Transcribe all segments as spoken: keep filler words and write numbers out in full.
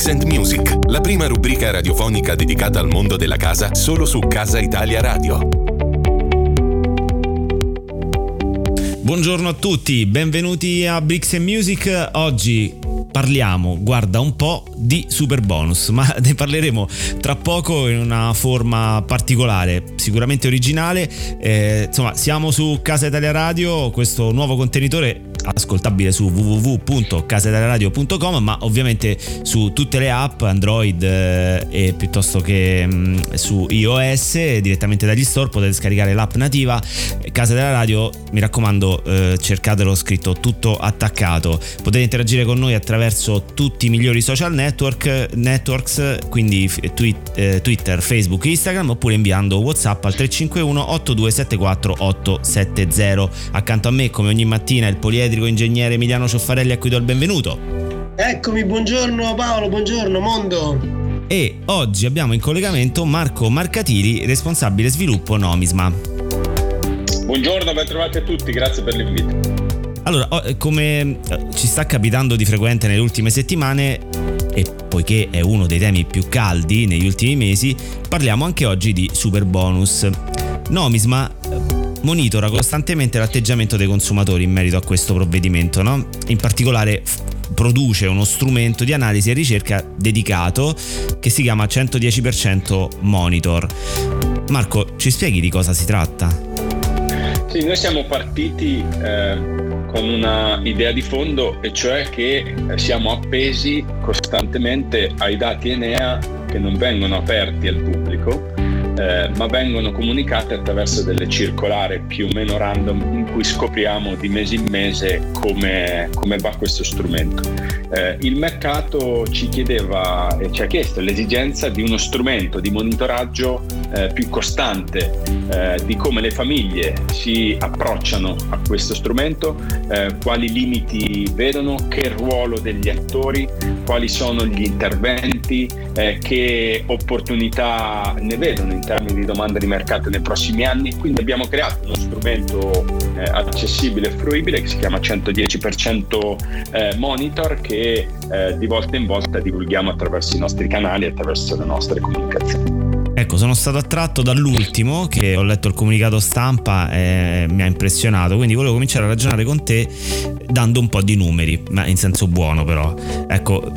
Bricks and Music, la prima rubrica radiofonica dedicata al mondo della casa solo su Casa Italia Radio. Buongiorno a tutti, benvenuti a Bricks and Music. Oggi parliamo, guarda un po', di super bonus, ma ne parleremo tra poco in una forma particolare, sicuramente originale. Eh, insomma, siamo su Casa Italia Radio, questo nuovo contenitore ascoltabile su w w w punto casa italia radio punto com, ma ovviamente su tutte le app Android eh, e piuttosto che mh, su iOS direttamente dagli store potete scaricare l'app nativa Casa Italia Radio. Mi raccomando, eh, cercatelo scritto tutto attaccato. Potete interagire con noi attraverso tutti i migliori social network networks, quindi tweet, eh, Twitter, Facebook, Instagram, oppure inviando WhatsApp al tre cinque uno otto due sette quattro otto sette zero. Accanto a me, come ogni mattina, il poliedrico ingegnere Emiliano Cioffarelli, a cui do il benvenuto. Eccomi, buongiorno Paolo, buongiorno mondo. E oggi abbiamo in collegamento Marco Marcatili, responsabile sviluppo Nomisma. Buongiorno, ben trovati a tutti, grazie per l'invito. Allora, come ci sta capitando di frequente nelle ultime settimane, e poiché è uno dei temi più caldi negli ultimi mesi, parliamo anche oggi di super bonus. Nomisma monitora costantemente l'atteggiamento dei consumatori in merito a questo provvedimento, no? In particolare f- produce uno strumento di analisi e ricerca dedicato che si chiama centodieci per cento Monitor. Marco, ci spieghi di cosa si tratta? Sì, noi siamo partiti eh, con una idea di fondo, e cioè che siamo appesi costantemente ai dati Enea che non vengono aperti al pubblico, Eh, ma vengono comunicate attraverso delle circolari più o meno random in cui scopriamo di mese in mese come, come va questo strumento. Eh, il mercato ci chiedeva e ci ha chiesto l'esigenza di uno strumento di monitoraggio eh, più costante eh, di come le famiglie si approcciano a questo strumento, eh, quali limiti vedono, che ruolo degli attori, quali sono gli interventi, eh, che opportunità ne vedono in termini di domanda di mercato nei prossimi anni. Quindi abbiamo creato uno strumento eh, accessibile e fruibile che si chiama centodieci per cento eh, Monitor, che eh, di volta in volta divulghiamo attraverso i nostri canali, attraverso le nostre comunicazioni. Ecco, sono stato attratto dall'ultimo, che ho letto il comunicato stampa e mi ha impressionato, quindi volevo cominciare a ragionare con te dando un po' di numeri, ma in senso buono però. Ecco,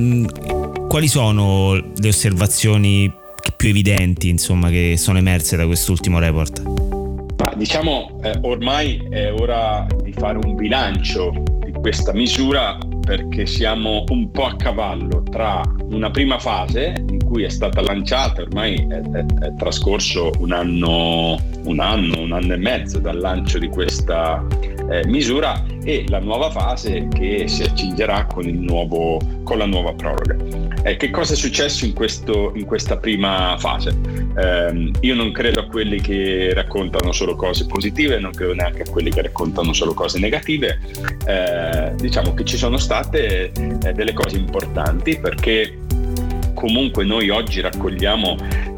mh, quali sono le osservazioni più evidenti, insomma, che sono emerse da quest'ultimo report? Ma diciamo eh, ormai è ora di fare un bilancio di questa misura, perché siamo un po' a cavallo tra una prima fase in cui è stata lanciata, ormai è, è, è trascorso un anno, un anno, un anno e mezzo dal lancio di questa eh, misura, e la nuova fase che si accingerà con il nuovo, con la nuova proroga. Eh, che cosa è successo in, questo, in questa prima fase? Eh, io non credo a quelli che raccontano solo cose positive, non credo neanche a quelli che raccontano solo cose negative. Eh, diciamo che ci sono state eh, delle cose importanti, perché comunque noi oggi raccogliamo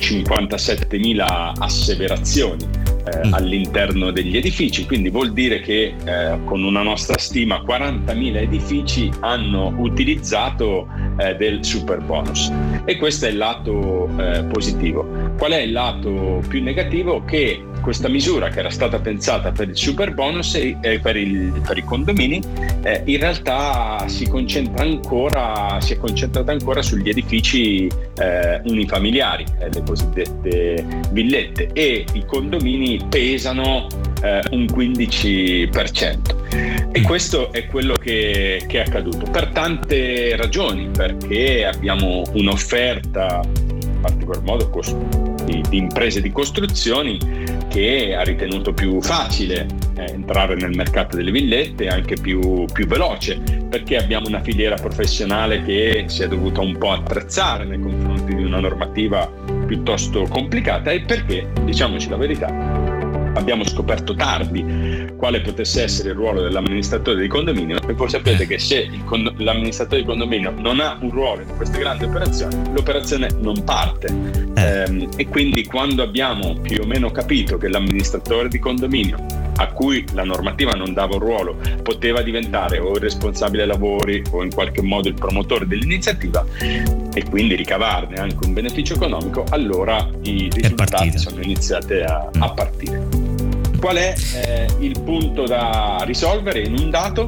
cinquantasettemila asseverazioni eh, mm. all'interno degli edifici, quindi vuol dire che eh, con una nostra stima quarantamila edifici hanno utilizzato eh, del super bonus, e questo è il lato eh, positivo. Qual è il lato più negativo? Che questa misura, che era stata pensata per il super bonus e eh, per, il, per i condomini, eh, in realtà si concentra ancora si è concentrata ancora sugli edifici eh, unifamiliari, eh, le cosiddette villette, e i condomini pesano eh, un quindici per cento. E questo è quello che, che è accaduto per tante ragioni, perché abbiamo un'offerta in particolar modo cost- di, di imprese di costruzioni che ha ritenuto più facile eh, entrare nel mercato delle villette, anche più, più veloce, perché abbiamo una filiera professionale che si è dovuta un po' attrezzare nei confronti di una normativa piuttosto complicata, e perché, diciamoci la verità, abbiamo scoperto tardi quale potesse essere il ruolo dell'amministratore di condominio, e voi sapete che se il cond- l'amministratore di condominio non ha un ruolo in queste grandi operazioni, l'operazione non parte. Eh. Ehm, e quindi quando abbiamo più o meno capito che l'amministratore di condominio a cui la normativa non dava un ruolo poteva diventare o il responsabile lavori o in qualche modo il promotore dell'iniziativa e quindi ricavarne anche un beneficio economico, allora i risultati sono iniziati a, a partire. Qual è eh, il punto da risolvere in un dato?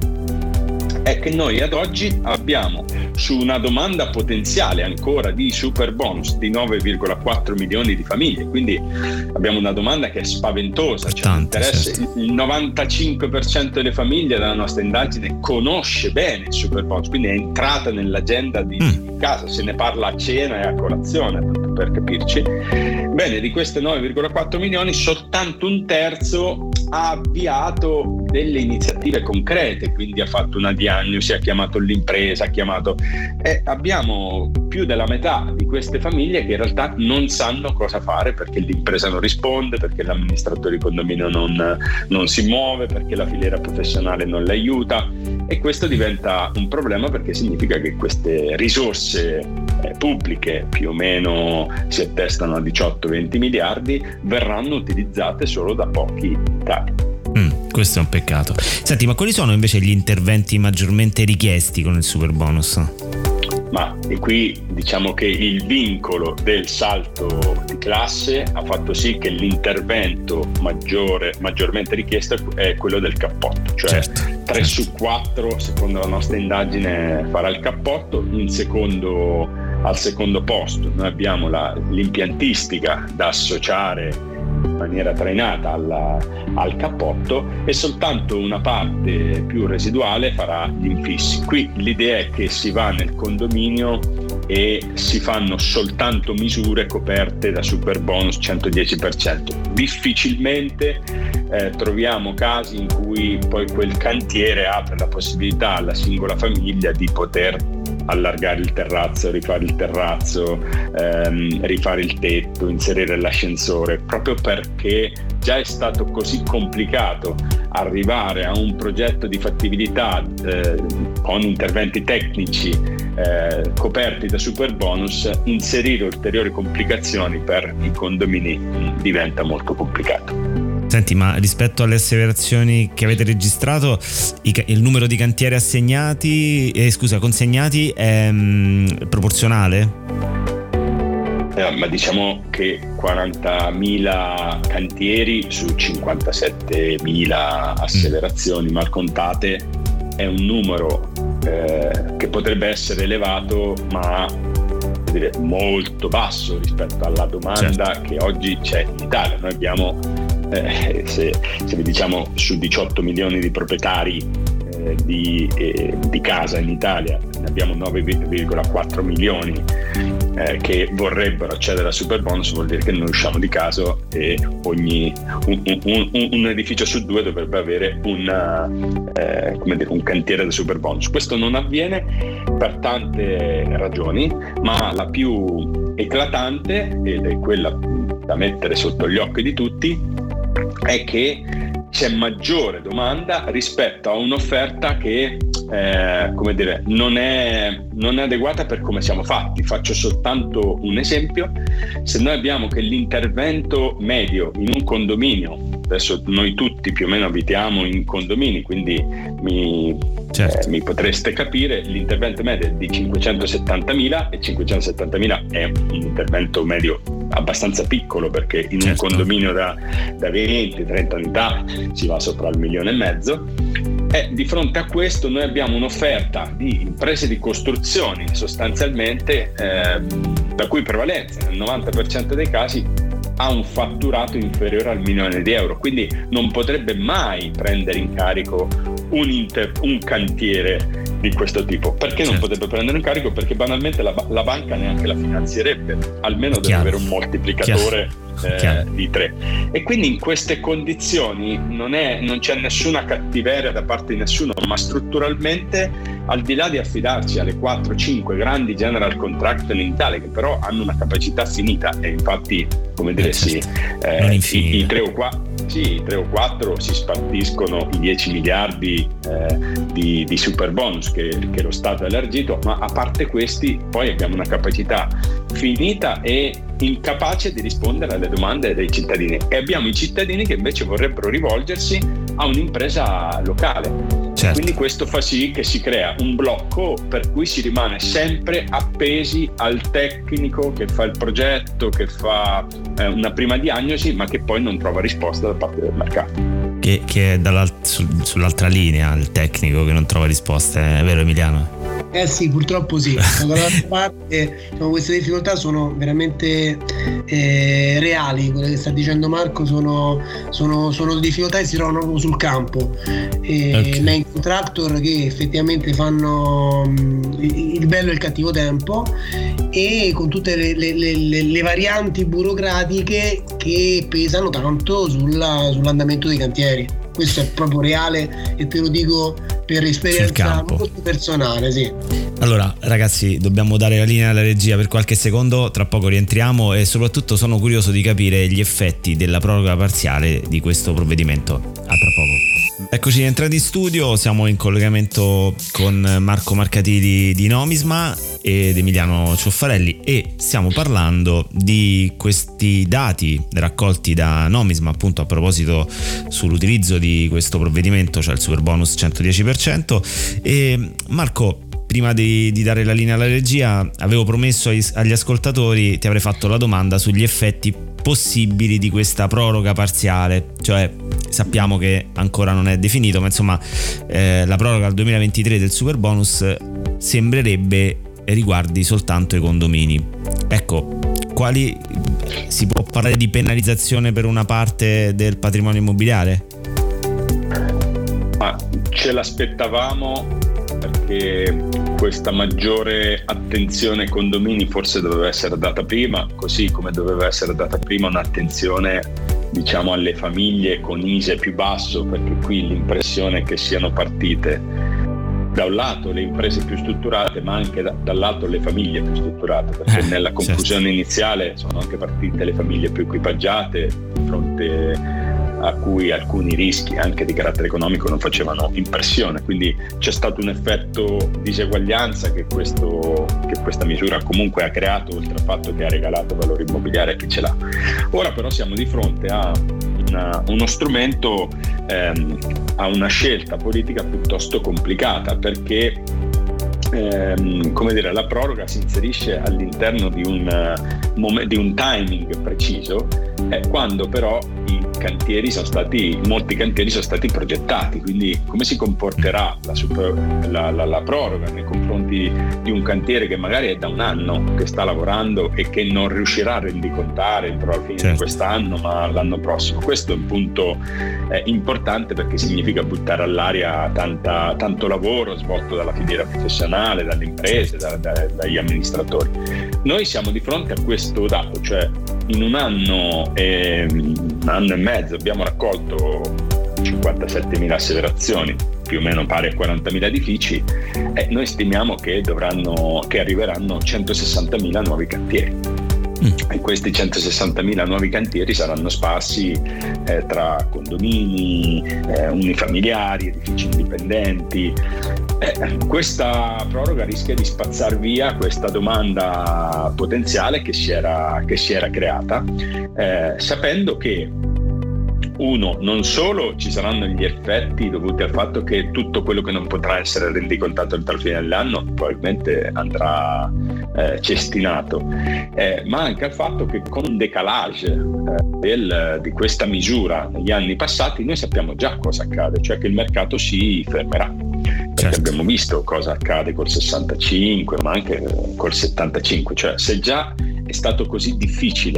È che noi ad oggi abbiamo su una domanda potenziale ancora di super bonus di nove virgola quattro milioni di famiglie, quindi abbiamo una domanda che è spaventosa, cioè Tante, certo. Il novantacinque per cento delle famiglie dalla nostra indagine conosce bene il super bonus, quindi è entrata nell'agenda di, mm. di casa, se ne parla a cena e a colazione, tanto per capirci. Bene, di queste nove virgola quattro milioni soltanto un terzo ha avviato delle iniziative concrete, quindi ha fatto una diagnosi, ha chiamato l'impresa, ha chiamato e abbiamo più della metà di queste famiglie che in realtà non sanno cosa fare perché l'impresa non risponde, perché l'amministratore di condominio non, non si muove, perché la filiera professionale non le aiuta, e questo diventa un problema perché significa che queste risorse eh, pubbliche, più o meno si attestano a diciotto venti miliardi, verranno utilizzate solo da pochi in Italia. Mm, questo è un peccato. Senti, ma quali sono invece gli interventi maggiormente richiesti con il super bonus? Ma e qui diciamo che il vincolo del salto di classe ha fatto sì che l'intervento maggiore, maggiormente richiesto è quello del cappotto, cioè certo, tre certo. su quattro secondo la nostra indagine farà il cappotto. In secondo, al secondo posto noi abbiamo la, l'impiantistica da associare in maniera trainata alla, al cappotto, e soltanto una parte più residuale farà gli infissi. Qui l'idea è che si va nel condominio e si fanno soltanto misure coperte da super bonus centodieci per cento. Difficilmente eh, troviamo casi in cui poi quel cantiere apre la possibilità alla singola famiglia di poter allargare il terrazzo, rifare il terrazzo, ehm, rifare il tetto, inserire l'ascensore, proprio perché già è stato così complicato arrivare a un progetto di fattibilità eh, con interventi tecnici eh, coperti da super bonus. Inserire ulteriori complicazioni per i condomini diventa molto complicato. Senti, ma rispetto alle asseverazioni che avete registrato, il numero di cantieri assegnati, eh, scusa, consegnati è mh, proporzionale? Eh, ma diciamo che quarantamila cantieri su cinquantasettemila asseverazioni mm. mal contate è un numero eh, che potrebbe essere elevato, ma dire, molto basso rispetto alla domanda certo. che oggi c'è in Italia. Noi abbiamo Eh, se, se diciamo su diciotto milioni di proprietari eh, di, eh, di casa in Italia, ne abbiamo nove virgola quattro milioni eh, che vorrebbero accedere al super bonus, vuol dire che noi usciamo di casa e ogni un, un, un, un edificio su due dovrebbe avere una, eh, come dire, un cantiere da super bonus. Questo non avviene per tante ragioni, ma la più eclatante, ed è quella da mettere sotto gli occhi di tutti, è che c'è maggiore domanda rispetto a un'offerta che eh, come dire, non è, non è adeguata per come siamo fatti. Faccio soltanto un esempio: se noi abbiamo che l'intervento medio in un condominio, adesso noi tutti più o meno abitiamo in condomini, quindi mi, certo. eh, mi potreste capire, l'intervento medio è di cinquecentosettantamila, e cinquecentosettantamila è un intervento medio abbastanza piccolo, perché in certo. un condominio da, da venti trenta unità si va sopra il milione e mezzo. E di fronte a questo noi abbiamo un'offerta di imprese di costruzioni sostanzialmente eh, la cui prevalenza nel novanta per cento dei casi ha un fatturato inferiore al milione di euro, quindi non potrebbe mai prendere in carico un, inter- un cantiere di questo tipo. Perché certo. non potrebbe prendere in carico? Perché banalmente la, la banca neanche la finanzierebbe, almeno deve Chiaro. avere un moltiplicatore eh, di tre. E quindi in queste condizioni non, è, non c'è nessuna cattiveria da parte di nessuno, ma strutturalmente al di là di affidarci alle quattro cinque grandi general contractor in Italia, che però hanno una capacità finita, e infatti, come dire, sì, eh, i, i tre o quattro Sì, tre o quattro si spartiscono i dieci miliardi eh, di, di super bonus che, che lo Stato ha elargito, ma a parte questi poi abbiamo una capacità finita e incapace di rispondere alle domande dei cittadini, e abbiamo i cittadini che invece vorrebbero rivolgersi a un'impresa locale. Certo. Quindi questo fa sì che si crea un blocco per cui si rimane sempre appesi al tecnico che fa il progetto, che fa eh, una prima diagnosi, ma che poi non trova risposta da parte del mercato. Che, che è su, sull'altra linea, il tecnico che non trova risposte, è vero Emiliano? Eh sì, purtroppo sì. Dall'altra parte, diciamo, queste difficoltà sono veramente eh, reali. Quello che sta dicendo Marco sono, sono, sono difficoltà che si trovano proprio sul campo. E okay. Main contractor che effettivamente fanno mh, il bello e il cattivo tempo, e con tutte le, le, le, le varianti burocratiche che pesano tanto sulla, sull'andamento dei cantieri. Questo è proprio reale e te lo dico per esperienza molto personale, sì. Allora ragazzi, dobbiamo dare la linea alla regia per qualche secondo, tra poco rientriamo, e soprattutto sono curioso di capire gli effetti della proroga parziale di questo provvedimento. A tra poco. Eccoci entrati in studio, siamo in collegamento con Marco Marcatini di Nomisma ed Emiliano Cioffarelli, e stiamo parlando di questi dati raccolti da Nomisma, appunto a proposito sull'utilizzo di questo provvedimento, cioè il super bonus centodieci per cento. E Marco, prima di, di dare la linea alla regia, avevo promesso agli, agli ascoltatori, ti avrei fatto la domanda sugli effetti possibili di questa proroga parziale, cioè sappiamo che ancora non è definito, ma insomma eh, la proroga al duemilaventitré del super bonus sembrerebbe riguardi soltanto i condomini. Ecco, quali si può parlare di penalizzazione per una parte del patrimonio immobiliare? Ah, ce l'aspettavamo, perché questa maggiore attenzione ai condomini forse doveva essere data prima, così come doveva essere data prima un'attenzione, diciamo, alle famiglie con I S E E più basso, perché qui l'impressione è che siano partite da un lato le imprese più strutturate, ma anche da, dal lato le famiglie più strutturate, perché eh, nella confusione certo. iniziale sono anche partite le famiglie più equipaggiate, di fronte a cui alcuni rischi anche di carattere economico non facevano impressione, quindi c'è stato un effetto diseguaglianza che, questo, che questa misura comunque ha creato, oltre al fatto che ha regalato valore immobiliare a chi ce l'ha. Ora però siamo di fronte a una, uno strumento, ehm, a una scelta politica piuttosto complicata, perché ehm, come dire, la proroga si inserisce all'interno di un, uh, di un timing preciso, eh, quando però i cantieri sono stati, molti cantieri sono stati progettati, quindi come si comporterà la, super, la, la, la proroga nei confronti di un cantiere che magari è da un anno che sta lavorando e che non riuscirà a rendicontare entro la fine certo. di quest'anno, ma l'anno prossimo? Questo è un punto eh, importante, perché significa buttare all'aria tanta, tanto lavoro svolto dalla filiera professionale, dalle imprese, da, da, dagli amministratori. Noi siamo di fronte a questo dato, cioè in un anno e un anno e mezzo abbiamo raccolto cinquantasettemila asseverazioni, più o meno pari a quarantamila edifici, e noi stimiamo che dovranno che arriveranno centosessantamila nuovi cantieri. Mm. E questi centosessantamila nuovi cantieri saranno sparsi eh, tra condomini, eh, unifamiliari, edifici indipendenti. Eh, questa proroga rischia di spazzar via questa domanda potenziale che si era, che si era creata, eh, sapendo che uno, non solo ci saranno gli effetti dovuti al fatto che tutto quello che non potrà essere rendicontato entro la fine dell'anno probabilmente andrà eh, cestinato, eh, ma anche al fatto che con un decalage eh, del, di questa misura negli anni passati noi sappiamo già cosa accade, cioè che il mercato si fermerà. Perché certo. abbiamo visto cosa accade col sessantacinque, ma anche col settantacinque, cioè se già è stato così difficile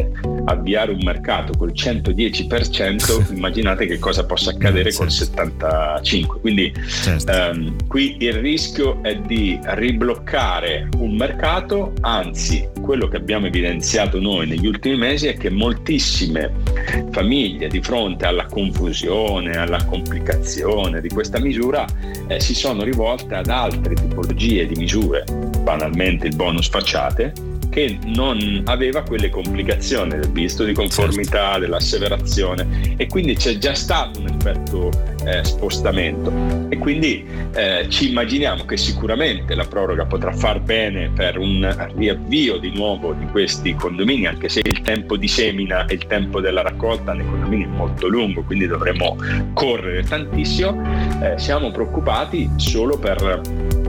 avviare un mercato col centodieci per cento, immaginate che cosa possa accadere certo. col settantacinque. Quindi certo. ehm, qui il rischio è di ribloccare un mercato, anzi quello che abbiamo evidenziato noi negli ultimi mesi è che moltissime famiglie, di fronte alla confusione, alla complicazione di questa misura, eh, si sono rivolte ad altre tipologie di misure, banalmente il bonus facciate, che non aveva quelle complicazioni del visto di conformità, certo. dell'asseverazione, e quindi c'è già stato un effetto eh, spostamento, e quindi eh, ci immaginiamo che sicuramente la proroga potrà far bene per un riavvio di nuovo di questi condomini, anche se il tempo di semina e il tempo della raccolta nei condomini è molto lungo, quindi dovremo correre tantissimo. Eh, siamo preoccupati solo per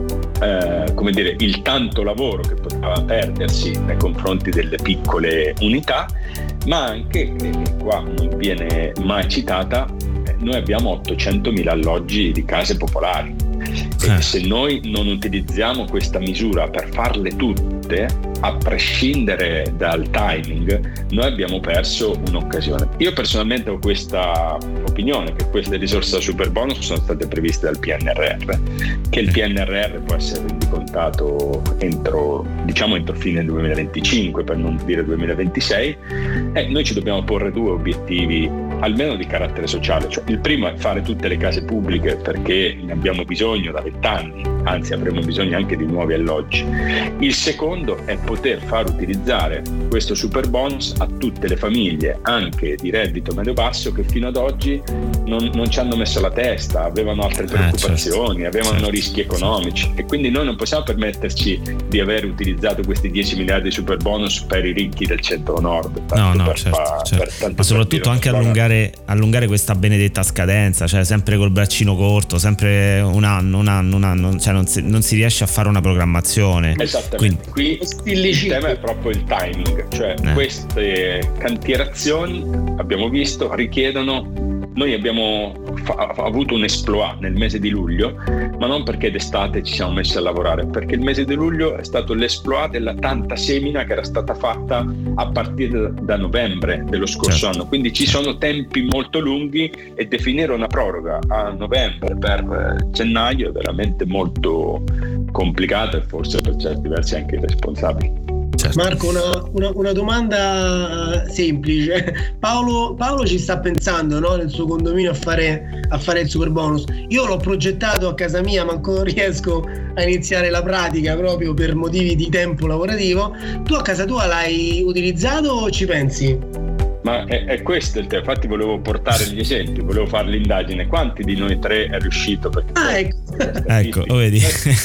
Eh, come dire, il tanto lavoro che poteva perdersi nei confronti delle piccole unità, ma anche, e qua non viene mai citata, eh, noi abbiamo ottocentomila alloggi di case popolari, eh. e se noi non utilizziamo questa misura per farle tutte, a prescindere dal timing, noi abbiamo perso un'occasione. Io personalmente ho questa opinione che queste risorse da superbonus sono state previste dal P N R R, che il P N R R può essere rendicontato entro, diciamo entro fine duemilaventicinque, per non dire duemilaventisei, e noi ci dobbiamo porre due obiettivi almeno di carattere sociale. Cioè, il primo è fare tutte le case pubbliche, perché ne abbiamo bisogno da vent'anni, anzi avremo bisogno anche di nuovi alloggi. Il secondo è poter far utilizzare questo superbonus a tutte le famiglie, anche di reddito medio-basso, che fino ad oggi non, non ci hanno messo la testa, avevano altre preoccupazioni, eh, certo, avevano certo, rischi economici, certo. E quindi noi non possiamo permetterci di aver utilizzato questi dieci miliardi di superbonus per i ricchi del centro-nord. No, no, per certo, fa, certo. Per ma soprattutto anche allungare, allungare questa benedetta scadenza, cioè sempre col braccino corto, sempre un anno, un anno, un anno, cioè non si, non si riesce a fare una programmazione. Esattamente. Quindi, qui il tema è proprio il timing, cioè eh. queste cantierazioni, abbiamo visto, richiedono. Noi abbiamo fa- avuto un exploit nel mese di luglio, ma non perché d'estate ci siamo messi a lavorare, perché il mese di luglio è stato l'esploit della tanta semina che era stata fatta a partire da novembre dello scorso certo. anno. Quindi ci sono tempi molto lunghi, e definire una proroga a novembre per gennaio è veramente molto complicato, e forse per certi versi anche irresponsabile. Certo. Marco, una, una, una domanda semplice. Paolo, Paolo ci sta pensando, no, nel suo condominio a fare, a fare il superbonus. Io l'ho progettato a casa mia, ma ancora non riesco a iniziare la pratica proprio per motivi di tempo lavorativo. Tu a casa tua l'hai utilizzato o ci pensi? Ma è, è questo il tema, infatti volevo portare gli esempi, volevo fare l'indagine. Quanti di noi tre è riuscito? Perché ah, ecco, ecco, oh, vedi.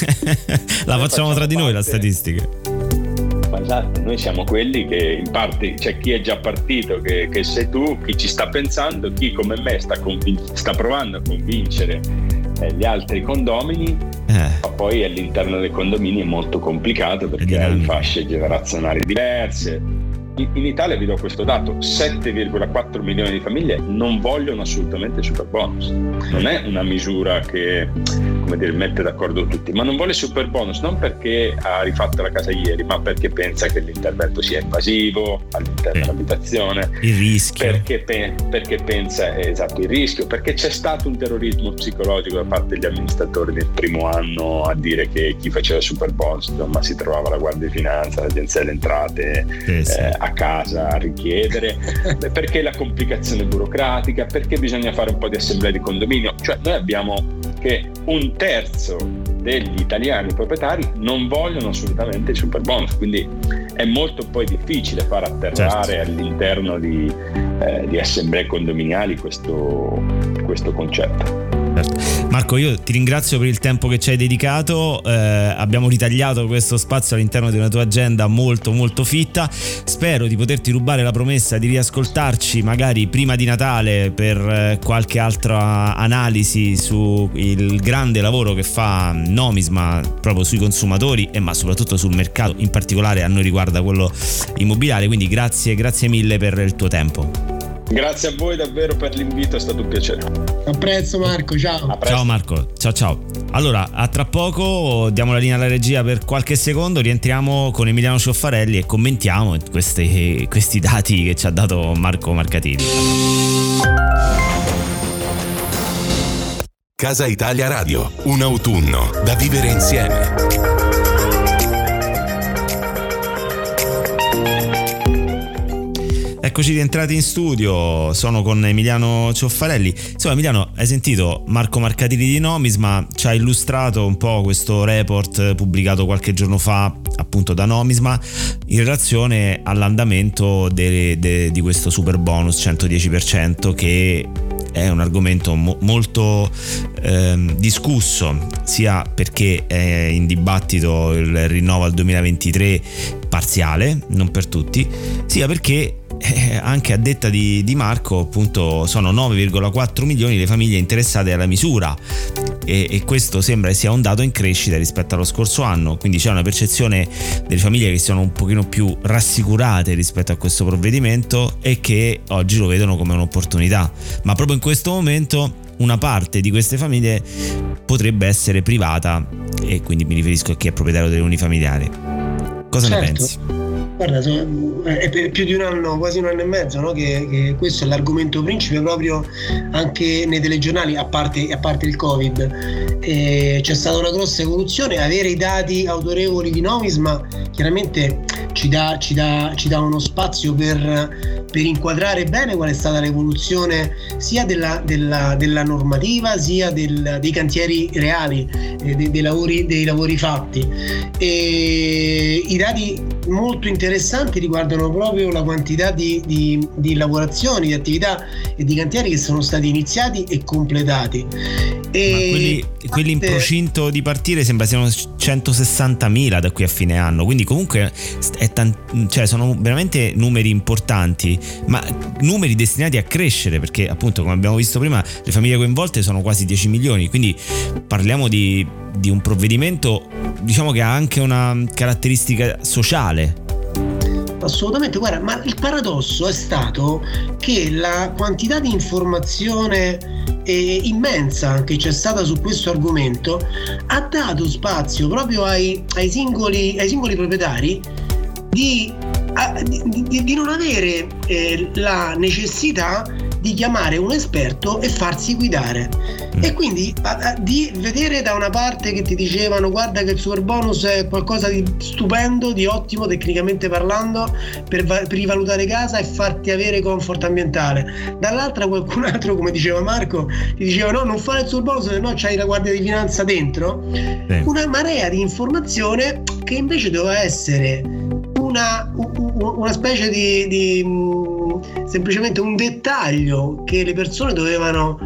La facciamo tra di noi la statistica. Esatto, noi siamo quelli che in parte c'è chi è già partito, che, che sei tu, chi ci sta pensando, chi come me sta, convin- sta provando a convincere eh, gli altri condomini, eh. ma poi all'interno dei condomini è molto complicato perché hai fasce generazionali diverse. In Italia vi do questo dato: sette virgola quattro milioni di famiglie non vogliono assolutamente il superbonus. Non è una misura che, come dire, mette d'accordo tutti, ma non vuole il superbonus non perché ha rifatto la casa ieri, ma perché pensa che l'intervento sia invasivo all'interno sì. dell'abitazione, il rischio, perché, pe- perché pensa esatto il rischio, perché c'è stato un terrorismo psicologico da parte degli amministratori nel primo anno a dire che chi faceva il superbonus ma si trovava la Guardia di Finanza, l'Agenzia delle Entrate sì, sì. Eh, a casa a richiedere, perché la complicazione burocratica, perché bisogna fare un po' di assemblea di condominio. Cioè noi abbiamo che un terzo degli italiani proprietari non vogliono assolutamente il superbonus, quindi è molto poi difficile far atterrare certo. all'interno di, eh, di assemblee condominiali questo, questo concetto. Marco, io ti ringrazio per il tempo che ci hai dedicato, eh, abbiamo ritagliato questo spazio all'interno di una tua agenda molto molto fitta. Spero di poterti rubare la promessa di riascoltarci magari prima di Natale per eh, qualche altra analisi su il grande lavoro che fa Nomisma proprio sui consumatori e ma soprattutto sul mercato, in particolare a noi riguarda quello immobiliare, quindi grazie, grazie mille per il tuo tempo. Grazie a voi davvero per l'invito, è stato un piacere. Apprezzo Marco, ciao. Ciao Marco, ciao ciao. Allora, a tra poco diamo la linea alla regia per qualche secondo, rientriamo con Emiliano Cioffarelli e commentiamo questi, questi dati che ci ha dato Marco Marcatini. Casa Italia Radio, un autunno da vivere insieme. Eccoci rientrati in studio, sono con Emiliano Cioffarelli. Insomma, Emiliano, hai sentito Marco Marcatini di Nomisma, ci ha illustrato un po' questo report pubblicato qualche giorno fa appunto da Nomisma in relazione all'andamento de, de, di questo super bonus centodieci per cento, che è un argomento mo- molto eh, discusso, sia perché è in dibattito il rinnovo al duemilaventitré parziale, non per tutti, sia perché Eh, anche a detta di, di Marco, appunto, sono nove virgola quattro milioni le famiglie interessate alla misura e, e questo sembra sia un dato in crescita rispetto allo scorso anno, quindi c'è una percezione delle famiglie che sono un pochino più rassicurate rispetto a questo provvedimento e che oggi lo vedono come un'opportunità, ma proprio in questo momento una parte di queste famiglie potrebbe essere privata, e quindi mi riferisco a chi è proprietario delle unifamiliari. Cosa certo. ne pensi? Guarda, è più di un anno, quasi un anno e mezzo, no? che, che questo è l'argomento principe proprio anche nei telegiornali, a parte, a parte il Covid. E c'è stata una grossa evoluzione, avere i dati autorevoli di Nomisma chiaramente ci dà, ci dà, ci dà uno spazio per, per inquadrare bene qual è stata l'evoluzione sia della, della, della normativa sia del, dei cantieri reali, eh, dei, dei, lavori, dei lavori fatti. E i dati molto interessanti riguardano proprio la quantità di, di, di lavorazioni, di attività e di cantieri che sono stati iniziati e completati. E Ma quelli, quelli in procinto di partire sembra siano centosessantamila da qui a fine anno, quindi comunque è tant- cioè sono veramente numeri importanti, ma numeri destinati a crescere, perché appunto, come abbiamo visto prima, le famiglie coinvolte sono quasi dieci milioni, quindi parliamo di, di un provvedimento, diciamo, che ha anche una caratteristica sociale. Assolutamente, guarda, ma il paradosso è stato che la quantità di informazione eh, immensa che c'è stata su questo argomento ha dato spazio proprio ai, ai, singoli, ai singoli proprietari di, a, di, di, di non avere eh, la necessità di chiamare un esperto e farsi guidare, mm. e quindi a, a, di vedere da una parte che ti dicevano guarda che il super bonus è qualcosa di stupendo, di ottimo tecnicamente parlando per, per rivalutare casa e farti avere comfort ambientale, dall'altra qualcun altro, come diceva Marco, ti diceva no, non fare il super bonus, se no c'hai la guardia di finanza dentro, sì. Una marea di informazione che invece doveva essere una, una specie di, di semplicemente un dettaglio che le persone dovevano,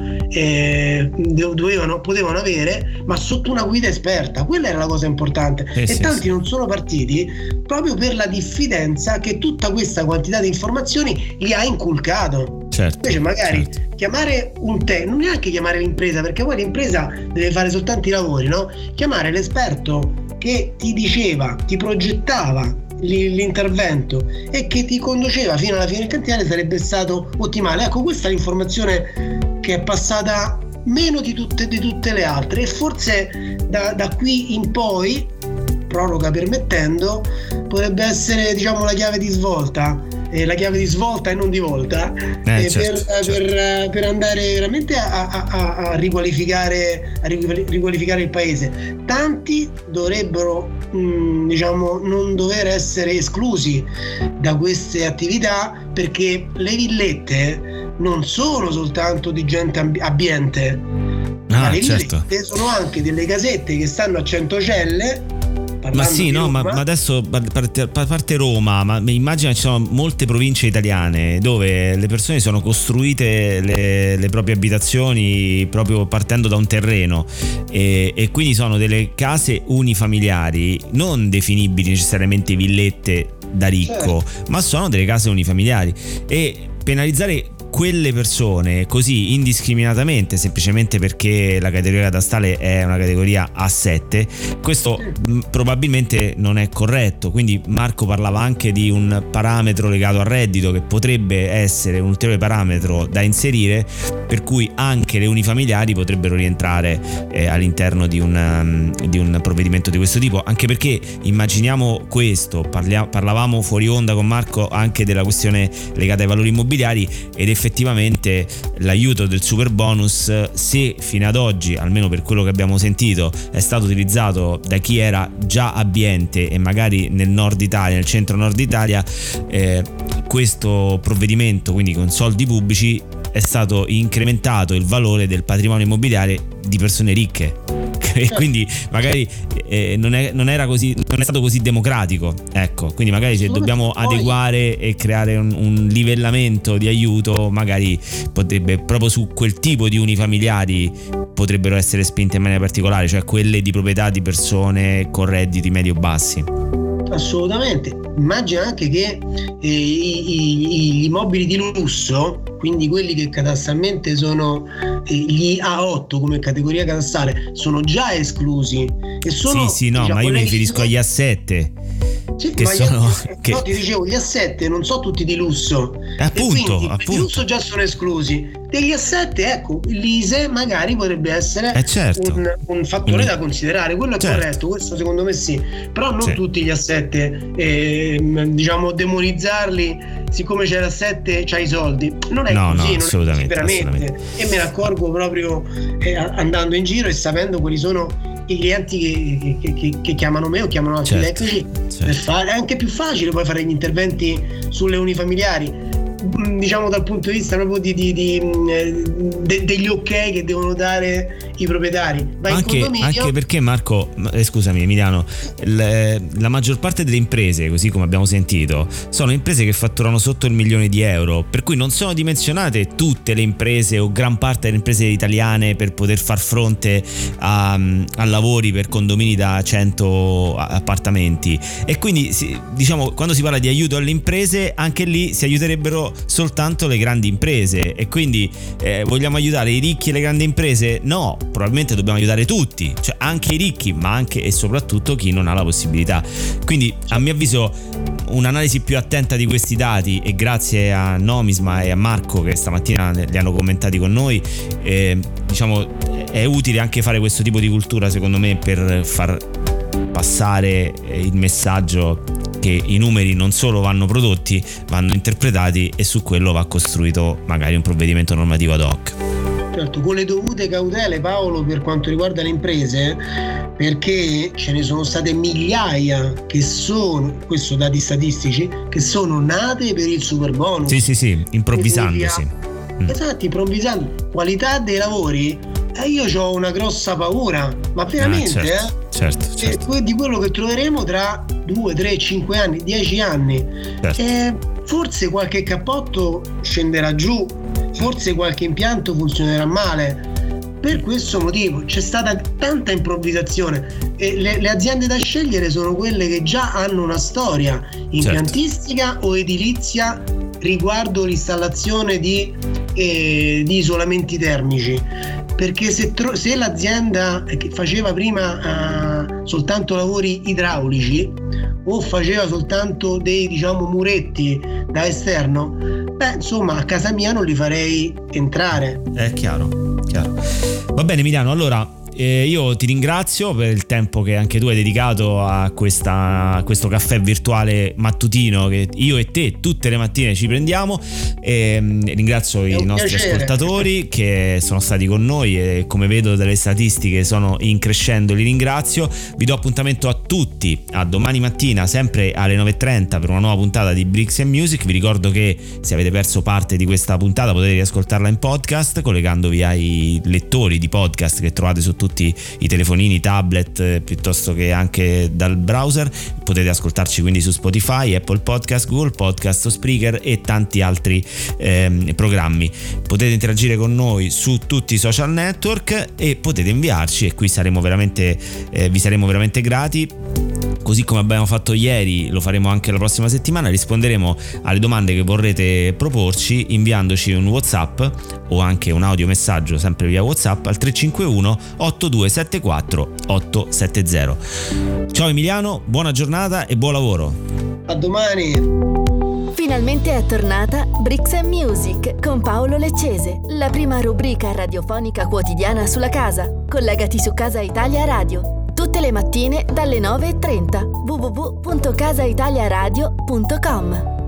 eh, dovevano potevano avere, ma sotto una guida esperta. Quella era la cosa importante, eh, e sì, tanti sì. non sono partiti proprio per la diffidenza che tutta questa quantità di informazioni gli ha inculcato. Certo, invece magari certo. chiamare un te non neanche chiamare l'impresa, perché poi l'impresa deve fare soltanto i lavori, no? Chiamare l'esperto che ti diceva, ti progettava l'intervento e che ti conduceva fino alla fine del cantiere sarebbe stato ottimale. Ecco, questa è l'informazione che è passata meno di tutte, di tutte le altre, e forse da, da qui in poi, proroga permettendo, potrebbe essere, diciamo, la chiave di svolta, eh, la chiave di svolta e non di volta, eh, eh, certo, per, certo. Per, per andare veramente a, a, a, riqualificare, a riqualificare il paese. Tanti dovrebbero, mh, diciamo, non dover essere esclusi da queste attività, perché le villette non sono soltanto di gente ambiente, ah, ma le certo. villette sono anche delle casette che stanno a cento celle. Ma sì, no, ma, ma adesso parte, parte Roma, ma immagina ci sono molte province italiane dove le persone sono costruite le, le proprie abitazioni proprio partendo da un terreno, e, e quindi sono delle case unifamiliari, non definibili necessariamente villette da ricco, certo. ma sono delle case unifamiliari, e penalizzare quelle persone così indiscriminatamente, semplicemente perché la categoria catastale è una categoria A sette, questo mh, probabilmente non è corretto. Quindi Marco parlava anche di un parametro legato al reddito che potrebbe essere un ulteriore parametro da inserire, per cui anche le unifamiliari potrebbero rientrare eh, all'interno di un, um, di un provvedimento di questo tipo, anche perché immaginiamo questo, parlia, parlavamo fuori onda con Marco anche della questione legata ai valori immobiliari, ed effettivamente l'aiuto del super bonus, se fino ad oggi, almeno per quello che abbiamo sentito, è stato utilizzato da chi era già abbiente e magari nel nord Italia, nel centro nord Italia, eh, questo provvedimento, quindi con soldi pubblici, è stato incrementato il valore del patrimonio immobiliare di persone ricche. E quindi magari eh, non, è, non era così, non è stato così democratico, ecco. Quindi magari se dobbiamo adeguare e creare un, un livellamento di aiuto, magari potrebbe, proprio su quel tipo di unifamiliari potrebbero essere spinte in maniera particolare, cioè quelle di proprietà di persone con redditi medio-bassi. Assolutamente. Immagina anche che eh, i, i, gli immobili di lusso, quindi quelli che catastalmente sono eh, gli A otto come categoria catastale, sono già esclusi. E sono, sì, sì, no, diciamo, ma io mi riferisco agli A sette. Sì, che ma sono, io, che... no, ti dicevo, gli A sette non sono tutti di lusso, appunto, e quindi appunto. di lusso già sono esclusi. Degli A sette, ecco, l'I S E magari potrebbe essere eh certo. un, un fattore mm. da considerare, quello è certo. corretto, questo secondo me sì, però non sì. tutti gli A sette, eh, diciamo, demonizzarli siccome c'è l'A sette c'hai i soldi, non è no, così, no, non assolutamente, è così veramente, assolutamente. E me ne accorgo proprio eh, andando in giro e sapendo quali sono i clienti che, che, che, che chiamano me o chiamano altri certo, tecnici, certo. per fare, è anche più facile poi fare gli interventi sulle unifamiliari, diciamo dal punto di vista proprio di, di, di, de, degli ok che devono dare i proprietari. Ma anche, in condominio... anche perché Marco, eh, scusami Emiliano, le, la maggior parte delle imprese, così come abbiamo sentito, sono imprese che fatturano sotto il milione di euro, per cui non sono dimensionate tutte le imprese o gran parte delle imprese italiane per poter far fronte a, a lavori per condomini da cento appartamenti, e quindi diciamo quando si parla di aiuto alle imprese, anche lì si aiuterebbero soltanto le grandi imprese. E quindi eh, vogliamo aiutare i ricchi e le grandi imprese? No, probabilmente dobbiamo aiutare tutti, cioè anche i ricchi, ma anche e soprattutto chi non ha la possibilità. Quindi a mio avviso un'analisi più attenta di questi dati, e grazie a Nomisma e a Marco che stamattina li hanno commentati con noi, eh, diciamo è utile anche fare questo tipo di cultura, secondo me, per far passare il messaggio che i numeri non solo vanno prodotti, vanno interpretati, e su quello va costruito magari un provvedimento normativo ad hoc. Certo, con le dovute cautele, Paolo, per quanto riguarda le imprese, perché ce ne sono state migliaia che sono, questo dati statistici, che sono nate per il super bonus. Sì, sì, sì, improvvisandosi. Mm. Esatto, improvvisando. Qualità dei lavori, eh, io ho una grossa paura, ma veramente, ah, certo, eh? Certo, certo. Eh, di quello che troveremo tra due, tre, cinque anni, dieci anni. Certo. Eh, forse qualche cappotto scenderà giù, forse qualche impianto funzionerà male. Per questo motivo c'è stata tanta improvvisazione, e le, le aziende da scegliere sono quelle che già hanno una storia impiantistica, certo, o edilizia riguardo l'installazione di, eh, di isolamenti termici, perché se, tro- se l'azienda che faceva prima uh, soltanto lavori idraulici o faceva soltanto dei, diciamo, muretti da esterno, beh, insomma, a casa mia non li farei entrare. È chiaro, chiaro. Va bene Emiliano, allora eh, io ti ringrazio per il tempo che anche tu hai dedicato a, questa, a questo caffè virtuale mattutino che io e te tutte le mattine ci prendiamo, e ringrazio i nostri piacere. ascoltatori che sono stati con noi, e come vedo dalle statistiche sono in crescendo, li ringrazio. Vi do appuntamento a tutti a domani mattina sempre alle nove e trenta per una nuova puntata di Bricks and Music. Vi ricordo che se avete perso parte di questa puntata potete riascoltarla in podcast collegandovi ai lettori di podcast che trovate su tutti i telefonini, tablet, eh, piuttosto che anche dal browser. Potete ascoltarci quindi su Spotify, Apple Podcast, Google Podcast, Spreaker e tanti altri eh, programmi. Potete interagire con noi su tutti i social network e potete inviarci, e qui saremo veramente eh, vi saremo veramente grati, così come abbiamo fatto ieri lo faremo anche la prossima settimana, risponderemo alle domande che vorrete proporci inviandoci un WhatsApp o anche un audiomessaggio sempre via WhatsApp al tre cinque uno otto due sette quattro otto sette zero. Ciao Emiliano, buona giornata e buon lavoro. A domani. Finalmente è tornata Bricks and Music con Paolo Leccese, la prima rubrica radiofonica quotidiana sulla casa. Collegati su Casa Italia Radio tutte le mattine dalle nove e trenta. w w w punto casa italia radio punto com.